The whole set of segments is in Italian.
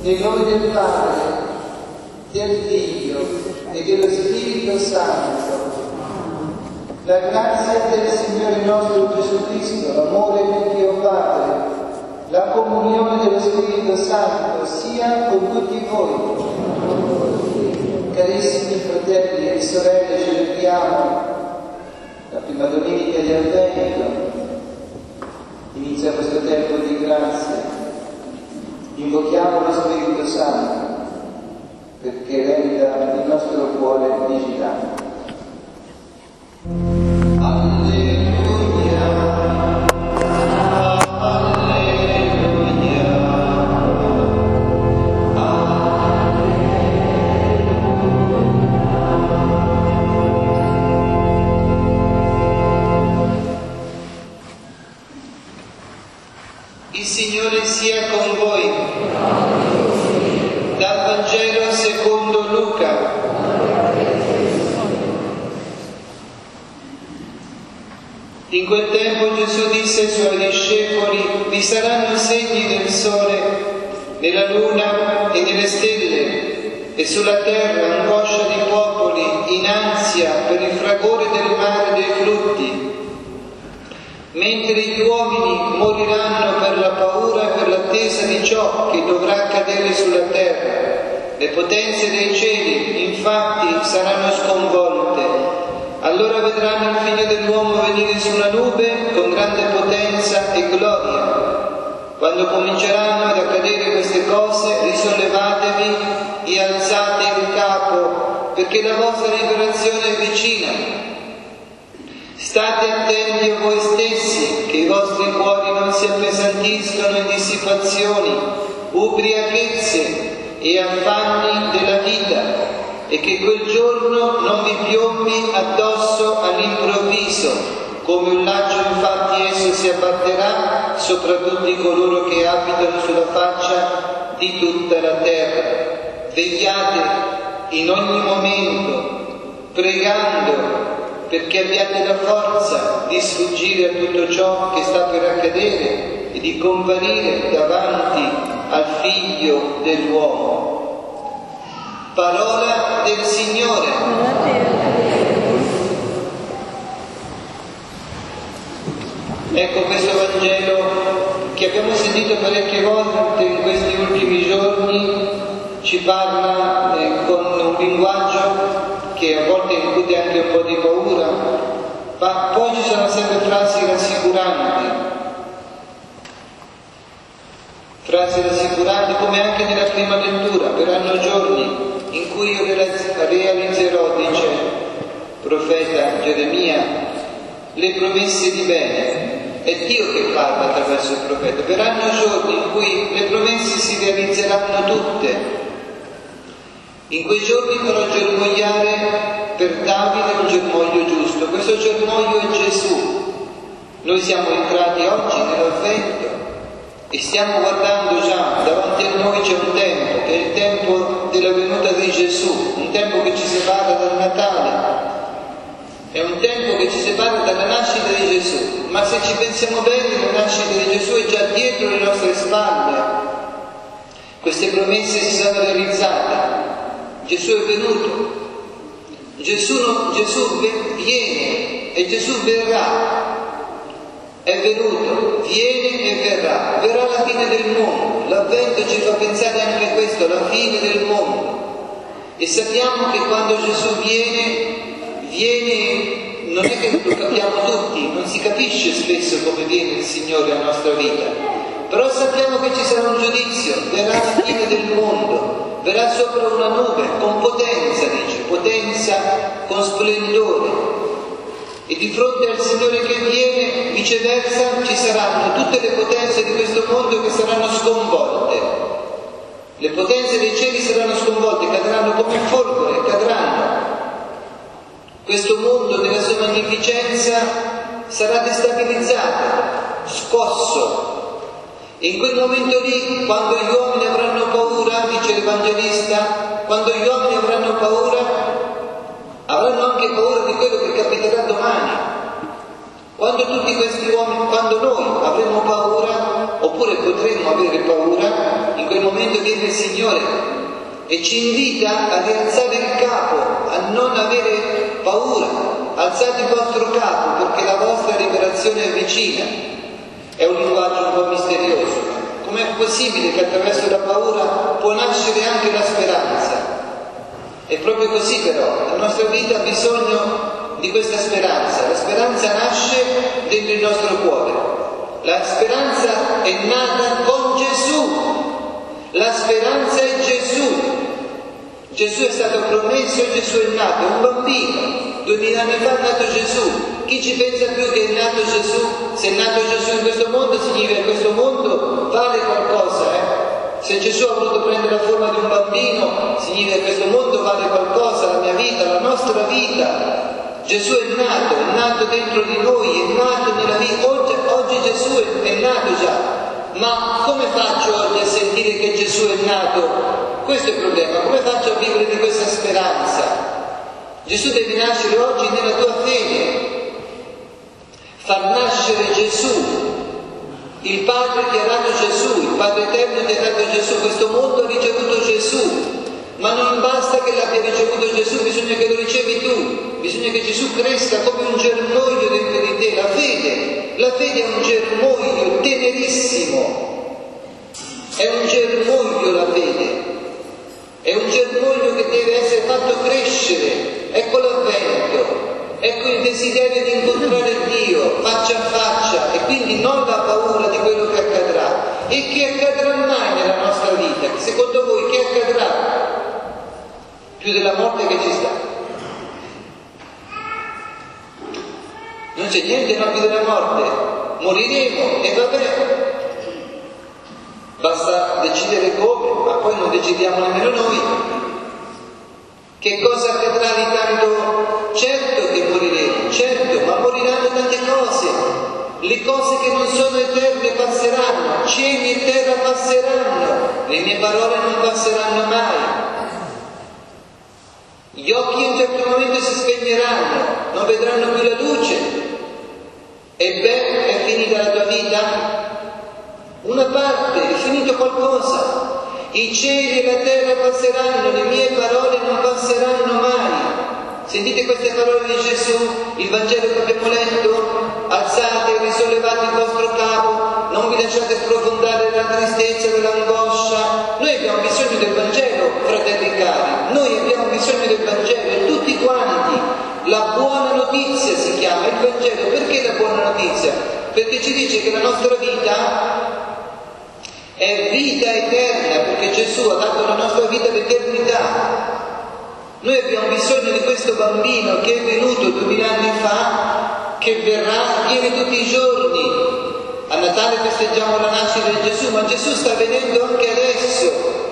Nel nome del Padre, del Figlio e dello Spirito Santo. La grazia del Signore nostro Gesù Cristo, l'amore di Dio Padre, la comunione dello Spirito Santo sia con tutti voi. Carissimi fratelli e sorelle, celebriamo la prima domenica di Avvento. Inizia questo tempo di grazia. Invochiamo lo Spirito Santo perché renda il nostro cuore vigilante. Alleluia, alleluia, Il Signore sia con voi. Dal Vangelo secondo Luca. In quel tempo Gesù disse ai suoi discepoli: vi saranno segni del sole, nella luna e nelle stelle, e sulla terra angoscia di popoli in ansia per il fragore del mare dei frutti. Mentre gli uomini moriranno per la paura e per l'attesa di ciò che dovrà accadere sulla terra. Le potenze dei cieli, infatti, saranno sconvolte. Allora vedranno il Figlio dell'uomo venire su una nube con grande potenza e gloria. Quando cominceranno ad accadere queste cose, risollevatevi e alzate il capo, perché la vostra liberazione è vicina. State attenti a voi stessi, che i vostri cuori non si appesantiscano in dissipazioni, ubriachezze e affanni della vita, e che quel giorno non vi piombi addosso all'improvviso, come un laccio infatti esso si abbatterà sopra tutti coloro che abitano sulla faccia di tutta la terra. Vegliate in ogni momento, pregando, perché abbiate la forza di sfuggire a tutto ciò che sta per accadere e di comparire davanti al Figlio dell'uomo. Parola del Signore. Ecco questo Vangelo che abbiamo sentito parecchie volte in questi ultimi giorni, ci parla con un linguaggio che a volte include anche un po' di paura, ma poi ci sono sempre frasi rassicuranti come anche nella prima lettura. Verranno giorni in cui io realizzerò, dice il profeta Geremia, le promesse di bene. È Dio che parla attraverso il profeta. Verranno giorni in cui le promesse si realizzeranno tutte. In quei giorni farò germogliare per Davide un germoglio giusto. Questo germoglio è Gesù. Noi siamo entrati oggi nell'Avvento e stiamo guardando già, davanti a noi c'è un tempo, che è il tempo della venuta di Gesù, un tempo che ci separa dal Natale, è un tempo che ci separa dalla nascita di Gesù. Ma se ci pensiamo bene, la nascita di Gesù è già dietro le nostre spalle. Queste promesse si sono realizzate. Gesù è venuto, Gesù viene e Gesù verrà, è venuto, viene e verrà la fine del mondo. L'Avvento ci fa pensare anche a questo, la fine del mondo. E sappiamo che quando Gesù viene, non è che lo capiamo tutti, non si capisce spesso come viene il Signore alla nostra vita, però sappiamo che ci sarà un giudizio, verrà la fine del mondo. Verrà sopra una nube, con potenza, dice, potenza con splendore. E di fronte al Signore che viene, viceversa, ci saranno tutte le potenze di questo mondo che saranno sconvolte. Le potenze dei cieli saranno sconvolte, cadranno come folgore, cadranno. Questo mondo nella sua magnificenza sarà destabilizzato, scosso. E in quel momento lì, quando gli uomini avranno paura, dice l'Evangelista, quando gli uomini avranno paura, avranno anche paura di quello che capiterà domani. Quando noi avremo paura, oppure potremmo avere paura, in quel momento viene il Signore e ci invita a rialzare il capo, a non avere paura. Alzate il vostro capo perché la vostra liberazione è vicina. È un linguaggio un po' misterioso. Com'è possibile che attraverso la paura può nascere anche la speranza? È proprio così però, la nostra vita ha bisogno di questa speranza. La speranza nasce dentro il nostro cuore. La speranza è nata con Gesù. La speranza è Gesù. Gesù è stato promesso e Gesù è nato, è un bambino. 2000 anni fa è nato Gesù. Chi ci pensa più che è nato Gesù? Se è nato Gesù in questo mondo significa che questo mondo vale qualcosa, Se Gesù ha voluto prendere la forma di un bambino, significa che questo mondo vale qualcosa, la mia vita, la nostra vita. Gesù è nato dentro di noi, è nato nella vita. Oggi Gesù è nato già. Ma come faccio oggi a sentire che Gesù è nato? Questo è il problema. Come faccio a vivere di questa speranza? Gesù deve nascere oggi nella tua fede. Far nascere Gesù. Il Padre ti ha dato Gesù, il Padre Eterno ti ha dato Gesù, questo mondo ha ricevuto Gesù, ma non basta che l'abbia ricevuto Gesù, bisogna che lo ricevi tu, bisogna che Gesù cresca come un germoglio dentro di te. La fede è un germoglio tenerissimo, è un germoglio la fede, è un germoglio che deve essere fatto crescere. Ecco l'avvento. Ecco il desiderio di incontrare Dio faccia a faccia e quindi non la paura di quello che accadrà. E che accadrà mai nella nostra vita? Secondo voi che accadrà? Più della morte che ci sta. Non c'è niente ma più della morte. Moriremo e vabbè. Basta decidere come, ma poi non decidiamo nemmeno noi. Che cosa accadrà di tanto? Certo che moriremo, certo, ma moriranno tante cose. Le cose che non sono eterne passeranno, cieli e terra passeranno, le mie parole non passeranno mai. Gli occhi in un certo momento si spegneranno, non vedranno più la luce. Ebbene, è finita la tua vita? Una parte, è finito qualcosa. I cieli e la terra passeranno, le mie parole non passeranno mai. Sentite queste parole di Gesù, il Vangelo che abbiamo letto: alzate e risollevate il vostro capo, non vi lasciate sprofondare della tristezza, dell'angoscia. Noi abbiamo bisogno del Vangelo, fratelli cari, noi abbiamo bisogno del Vangelo e tutti quanti. La buona notizia si chiama il Vangelo. Perché la buona notizia? Perché ci dice che la nostra vita è vita eterna, perché Gesù ha dato alla nostra vita l'eternità. Noi abbiamo bisogno di questo bambino che è venuto 2000 anni fa, che verrà, viene tutti i giorni. A Natale festeggiamo la nascita di Gesù, ma Gesù sta venendo anche adesso.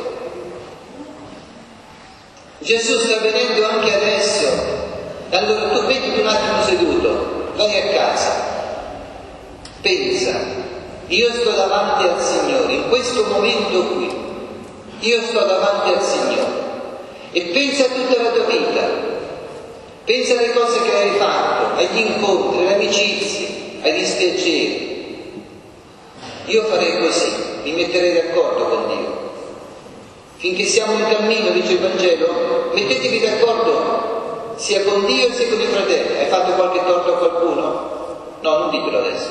Gesù sta venendo anche adesso. Allora tu mettiti un attimo seduto, vai a casa, pensa, io sto davanti al Signore, in questo momento qui, io sto davanti al Signore. E pensa a tutta la tua vita, pensa alle cose che hai fatto, agli incontri, alle amicizie, ai dispiaceri. Io farei così, mi metterei d'accordo con Dio. Finché siamo in cammino, dice il Vangelo, mettetevi d'accordo sia con Dio sia con i fratelli. Hai fatto qualche torto a qualcuno? No, non ditelo adesso.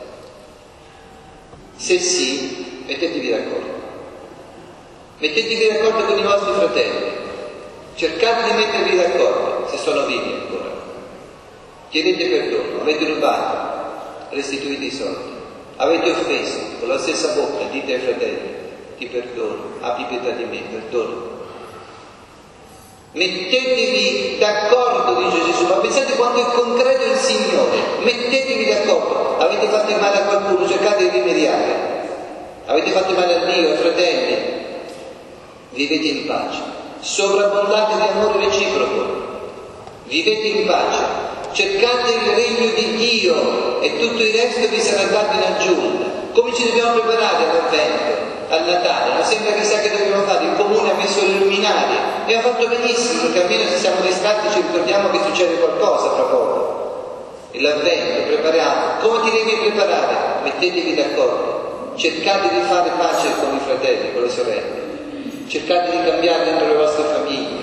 Se sì, mettetevi d'accordo. Mettetevi d'accordo con i vostri fratelli. Cercate di mettervi d'accordo, se sono vivi ancora. Chiedete perdono, avete rubato, restituite i soldi, avete offeso, con la stessa bocca dite ai fratelli: ti perdono, abbi pietà di me, perdono. Mettetevi d'accordo, dice Gesù, ma pensate quanto è concreto il Signore. Mettetevi d'accordo. Avete fatto male a qualcuno, cercate di rimediare. Avete fatto male a Dio, ai fratelli, vivete in pace. Sovrabbondate di amore reciproco, vivete in pace, cercate il regno di Dio e tutto il resto vi sarà dato in aggiunta. Come ci dobbiamo preparare all'avvento, al Natale? Non sembra chissà che dobbiamo fare, il comune ha messo le luminarie e ha fatto benissimo, perché almeno se siamo distratti ci ricordiamo che succede qualcosa fra poco. E l'avvento, prepariamo. Come ti devi preparare? Mettetevi d'accordo. cercate di fare pace con i fratelli, con le sorelle, cercate di cambiare dentro le vostre famiglie.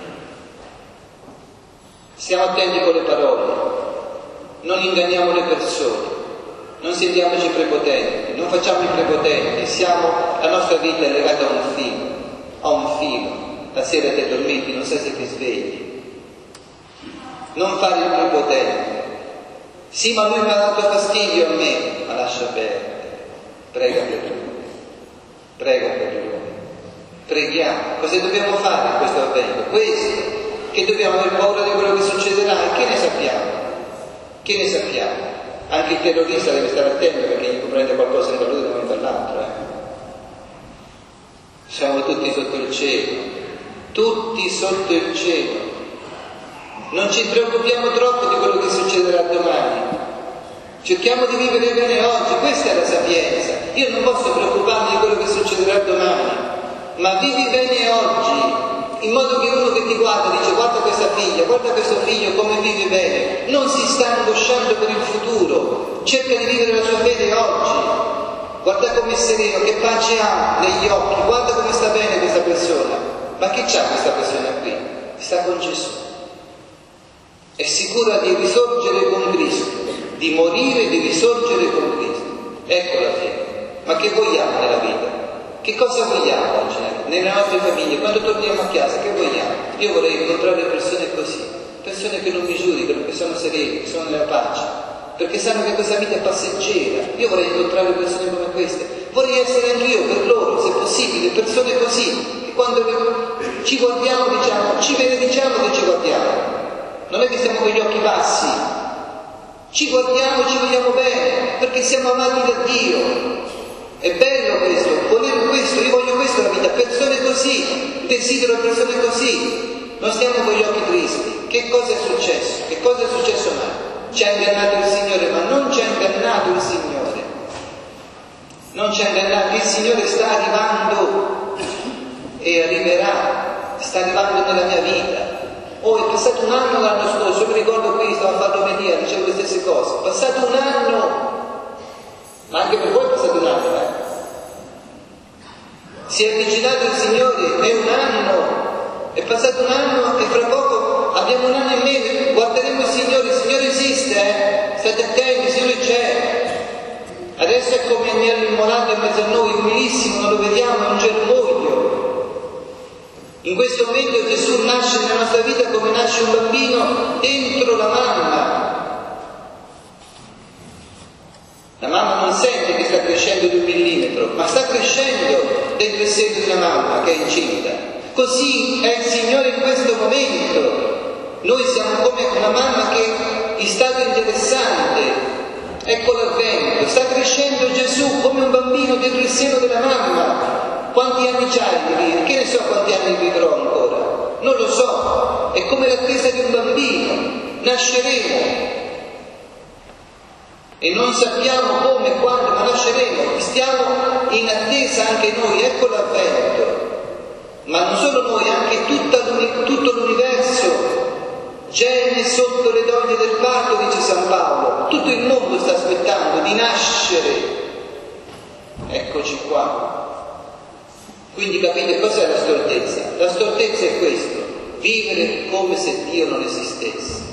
Stiamo attenti con le parole, non inganniamo le persone, non sentiamoci prepotenti, non facciamo i prepotenti, la nostra vita è legata a un filo. La sera te dormiti, non sai se ti svegli. Non fare il prepotente. Sì, ma lui mi ha dato fastidio a me, ma lascia perdere. Prega per lui. Prega per lui. Preghiamo. Cosa dobbiamo fare in questo avvento? Questo. Che dobbiamo avere paura di quello che succederà. E che ne sappiamo? Che ne sappiamo? Anche il terrorista deve stare attento perché gli può prendere qualcosa in lui da un momento all'altro. Siamo tutti sotto il cielo. Tutti sotto il cielo. Non ci preoccupiamo troppo di quello che succederà domani. Cerchiamo di vivere bene oggi, questa è la sapienza. Io non posso preoccuparmi di quello che succederà domani, ma vivi bene oggi, in modo che uno che ti guarda dice: guarda questa figlia, guarda questo figlio come vive bene, non si sta angosciando per il futuro, cerca di vivere la sua fede oggi. Guarda come è sereno, che pace ha negli occhi, guarda come sta bene questa persona. Ma che c'ha questa persona qui? Sta con Gesù. È sicura di risorgere con Cristo, di morire e di risorgere con Cristo. Ecco la fede. Ma che vogliamo nella vita? Che cosa vogliamo oggi nelle nostre famiglie? Quando torniamo a casa, che vogliamo? Io vorrei incontrare persone così, persone che non mi giudicano, che sono serene, che sono nella pace, perché sanno che questa vita è passeggera. Io vorrei incontrare persone come queste. Vorrei essere anch'io per loro, se possibile, persone così, che quando ci guardiamo diciamo, ci benediciamo che ci guardiamo. Non è che stiamo con gli occhi bassi, ci guardiamo, ci vogliamo bene, perché siamo amati da Dio. È bello questo, volere questo, io voglio questo nella vita, persone così, desidero persone così. Non stiamo con gli occhi tristi. Che cosa è successo? Che cosa è successo mai? Ci ha ingannato il Signore, ma non ci ha ingannato il Signore. Non ci ha ingannato, il Signore sta arrivando e arriverà, sta arrivando nella mia vita. Oh, è passato un anno l'anno scorso, io mi ricordo qui, stavo a fare l'omelia, dicevo le stesse cose. È passato un anno, ma anche per voi è passato un anno, Si è avvicinato il Signore, è un anno, è passato un anno e fra poco abbiamo un anno e meno, guarderemo il Signore esiste, State attenti, il Signore c'è. Adesso è come agnello immolato in mezzo a noi, umilissimo, non lo vediamo, è un germoglio. In questo momento Gesù nasce nella nostra vita come nasce un bambino dentro la mamma. La mamma non sente che sta crescendo di 1 millimetro, ma sta crescendo dentro il seno di una mamma che è incinta. Così è il Signore in questo momento. Noi siamo come una mamma che è in stato interessante. Ecco l'avvento, sta crescendo Gesù come un bambino dentro il seno della mamma. Quanti anni c'hai? Che ne so quanti anni vivrò ancora? Non lo so, è come l'attesa di un bambino, nasceremo e non sappiamo come, quando, ma nasceremo, stiamo in attesa anche noi, ecco l'avvento. Ma non solo noi, anche tutto l'universo geme sotto le doglie del parto, dice San Paolo. Tutto il mondo sta aspettando di nascere. Eccoci qua. Quindi capite cos'è la stoltezza? La stoltezza è questo: vivere come se Dio non esistesse.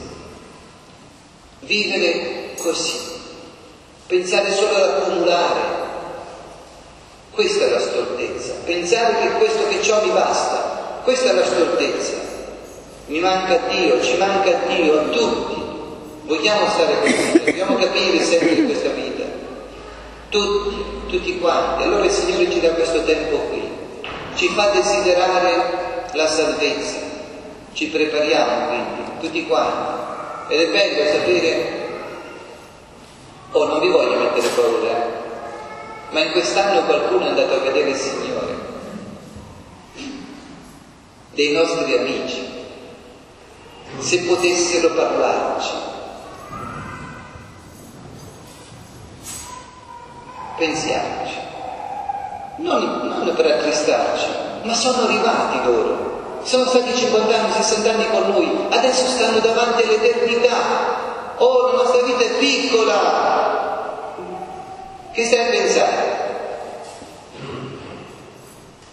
Vivere così. Pensare solo ad accumulare. Questa è la stoltezza. Pensare che questo che ho mi basta. Questa è la stoltezza. Mi manca Dio, ci manca Dio a tutti. Vogliamo stare così, dobbiamo capire sempre questa vita. Tutti quanti. Allora il Signore ci dà questo tempo qui. Ci fa desiderare la salvezza. Ci prepariamo quindi, tutti quanti. Ed è bello sapere, non vi voglio mettere paura, ma in quest'anno qualcuno è andato a vedere il Signore. Dei nostri amici. Se potessero parlarci. Pensiamoci. Non per attristarci, ma sono arrivati loro. Sono stati 50 anni, 60 anni con noi, adesso stanno davanti all'eternità. Oh, la nostra vita è piccola. Che stai a pensare?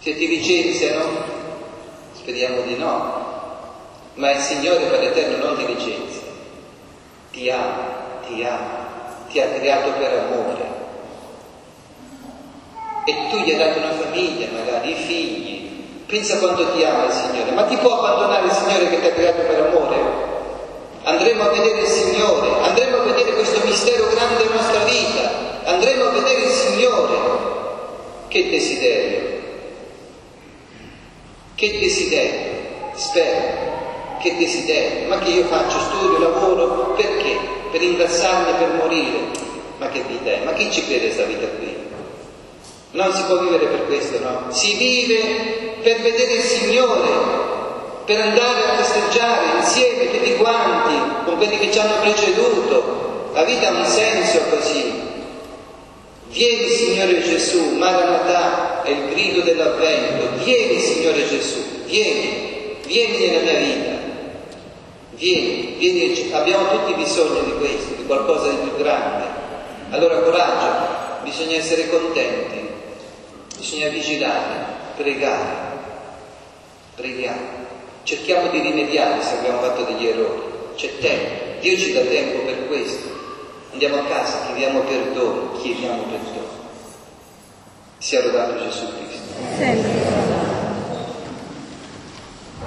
Se ti licenziano, speriamo di no, ma il Signore per l'Eterno non ti licenzia, ti ama, ti ha creato per amore. E tu gli hai dato una famiglia, magari, i figli. Pensa quanto ti ama il Signore. Ma ti può abbandonare il Signore che ti ha creato per amore? Andremo a vedere il Signore, andremo a vedere questo mistero grande della nostra vita, andremo a vedere il Signore. Che desiderio! Che desiderio! Spero! Che desiderio! Ma che io faccio? Studio, lavoro? Perché? Per ingrassarmi, per morire? Ma che vita è? Ma chi ci crede a questa vita qui? Non si può vivere per questo, no? Si vive per vedere il Signore, per andare a festeggiare insieme tutti quanti, con quelli che ci hanno preceduto. La vita ha un senso così. Vieni Signore Gesù, Maranatha è il grido dell'avvento. Vieni Signore Gesù, vieni nella mia vita. Vieni, abbiamo tutti bisogno di questo, di qualcosa di più grande. Allora coraggio, bisogna essere contenti. Bisogna vigilare, pregare, cerchiamo di rimediare se abbiamo fatto degli errori, c'è tempo, Dio ci dà tempo per questo, andiamo a casa, chiediamo perdono, sia lodato Gesù Cristo. Sempre.